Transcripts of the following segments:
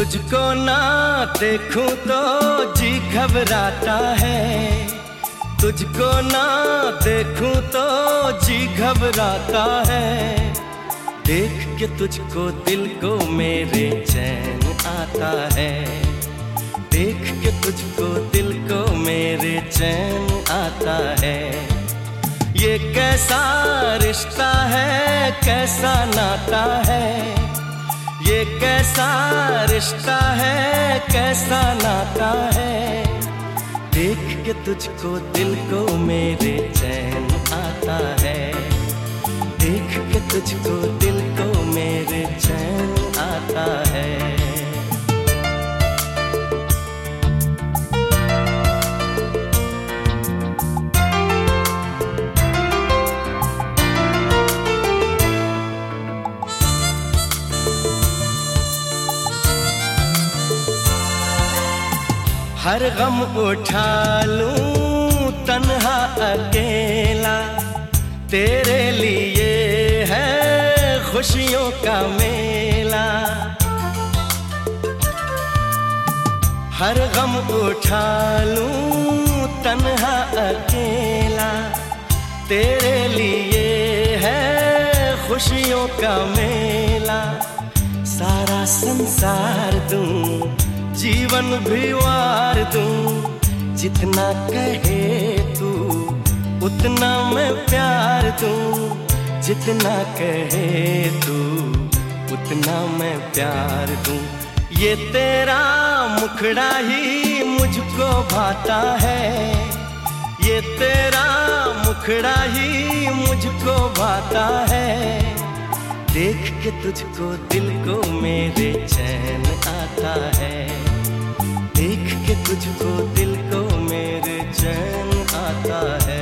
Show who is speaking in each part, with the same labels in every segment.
Speaker 1: तुझको ना देखूं तो जी घबराता है, तुझको ना देखूं तो जी घबराता है। देख के तुझको दिल को मेरे चैन आता है, देख के तुझको दिल को मेरे चैन आता है। ये कैसा रिश्ता है, कैसा नाता है, ये कैसा रिश्ता है, कैसा नाता है। देख के तुझको दिल को मेरे चैन आता है, देख के तुझको दिल को मेरे चैन आता है। हर गम उठा लूं तन्हा अकेला, तेरे लिए है खुशियों का मेला। हर गम उठा लूं तन्हा अकेला, तेरे लिए है खुशियों का मेला। सारा संसार दूं, जीवन भी वार दूं, जितना कहे तू उतना मैं प्यार दूं। जितना कहे तू उतना मैं प्यार दूं। ये तेरा मुखड़ा ही मुझको भाता है, ये तेरा मुखड़ा ही मुझको भाता है। देख के तुझको दिल को मेरे चैन आता है, देख के तुझको दिल को मेरे चैन आता है।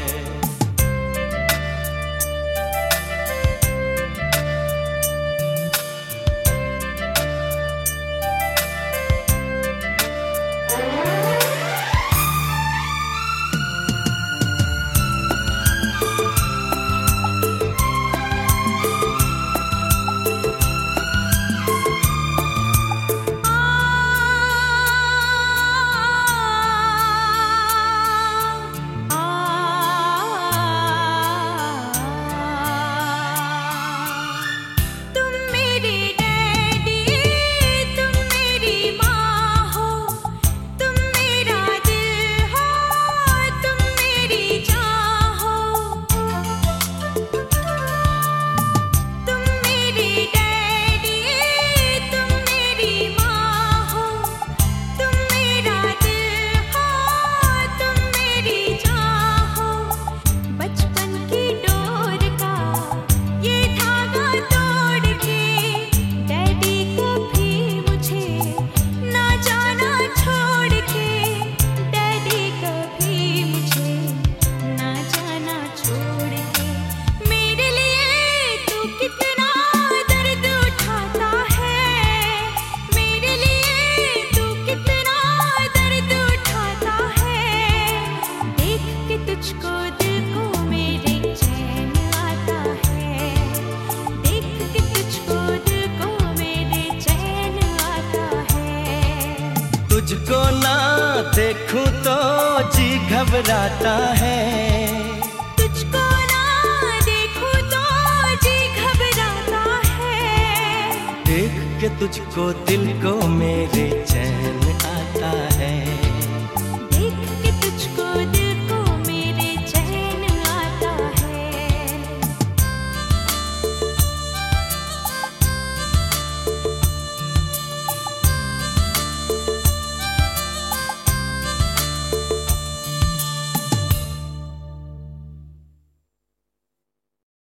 Speaker 1: तुझको ना देखूं तो जी घबराता है,
Speaker 2: तुझको ना देखूं तो जी घबराता है।
Speaker 1: देख के तुझको दिल को मेरे चैन आता है।